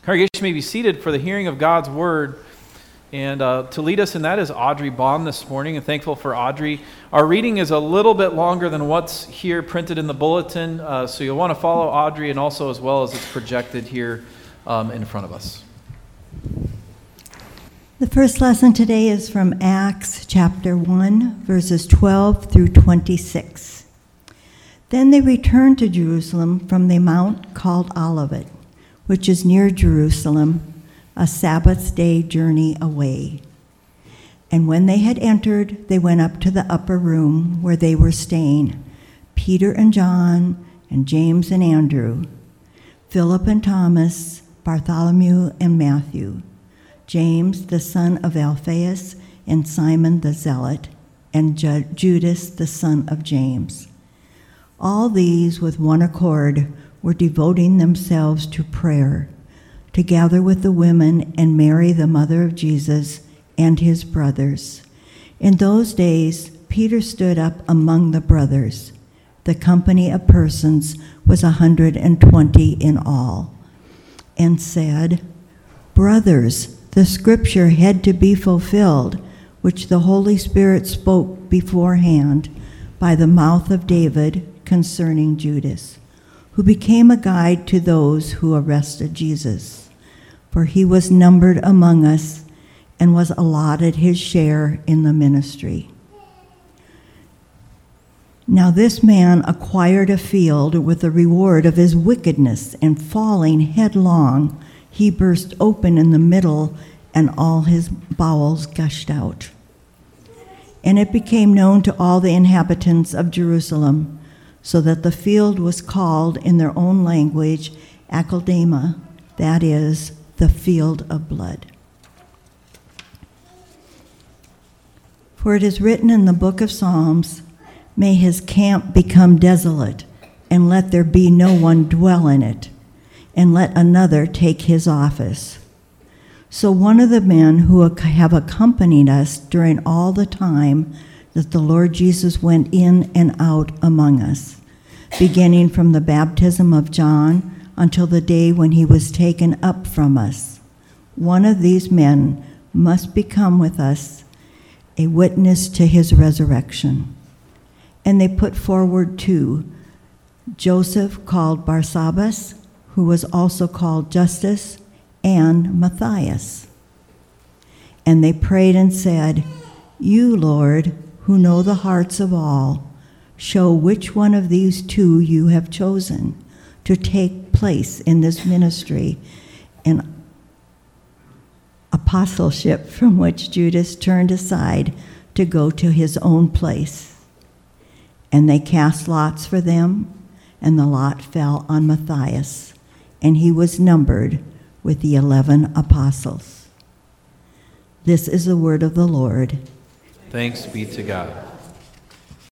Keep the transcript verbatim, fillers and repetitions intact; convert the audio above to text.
Congregation may be seated for the hearing of God's word. And uh, to lead us in that is Audrey Bond this morning, and thankful for Audrey. Our reading is a little bit longer than what's here printed in the bulletin, uh, so you'll want to follow Audrey and also as well as it's projected here um, in front of us. The first lesson today is from Acts chapter one, verses twelve through twenty-six. Then they returned to Jerusalem from the mount called Olivet, which is near Jerusalem, a Sabbath day journey away. And when they had entered, they went up to the upper room where they were staying, Peter and John, and James and Andrew, Philip and Thomas, Bartholomew and Matthew, James the son of Alphaeus, and Simon the Zealot, and Ju- Judas the son of James. All these with one accord were devoting themselves to prayer, together with the women and Mary, the mother of Jesus, and his brothers. In those days, Peter stood up among the brothers. The company of persons was a hundred and twenty in all, and said, "Brothers, the scripture had to be fulfilled, which the Holy Spirit spoke beforehand by the mouth of David concerning Judas, who became a guide to those who arrested Jesus. For he was numbered among us and was allotted his share in the ministry. Now this man acquired a field with the reward of his wickedness, and falling headlong, he burst open in the middle, and all his bowels gushed out. And it became known to all the inhabitants of Jerusalem, so that the field was called in their own language Akeldama, that is, the field of blood. For it is written in the book of Psalms, "May his camp become desolate, and let there be no one dwell in it, and let another take his office." So one of the men who have accompanied us during all the time that the Lord Jesus went in and out among us, beginning from the baptism of John until the day when he was taken up from us, one of these men must become with us a witness to his resurrection. And they put forward two, Joseph called Barsabbas, who was also called Justus, and Matthias. And they prayed and said, "You, Lord, who know the hearts of all, show which one of these two you have chosen to take place in this ministry and apostleship from which Judas turned aside to go to his own place." And they cast lots for them, and the lot fell on Matthias, and he was numbered with the eleven apostles. This is the word of the Lord. Thanks be to God.